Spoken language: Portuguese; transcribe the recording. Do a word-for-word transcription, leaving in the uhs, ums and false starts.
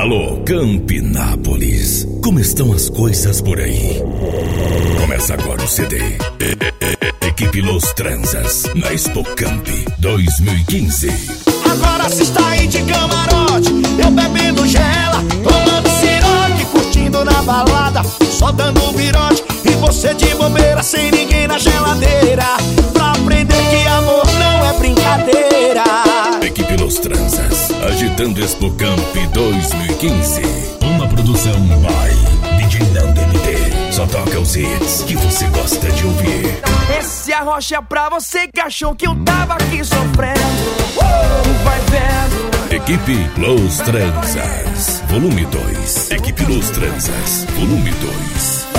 Alô, Campinápolis, como estão as coisas por aí? Começa agora o C D Equipe Los Transas na Expo Camp dois mil e quinze. Agora se está aí de camarote, eu bebendo gela, tomando siroque, curtindo na balada, só dando virote, e você de bobeira sem ninguém na geladeira, pra aprender que amor não é brincadeira. Equipe Los Transas, agitando Expo Camp dois mil e quinze. Uma produção by D J Nando M D. Só toca os hits que você gosta de ouvir. Esse arrocha é pra você que achou que eu tava aqui sofrendo. Uh! Vai vendo. Equipe Los Transas, volume dois. Equipe Los Transas, volume dois.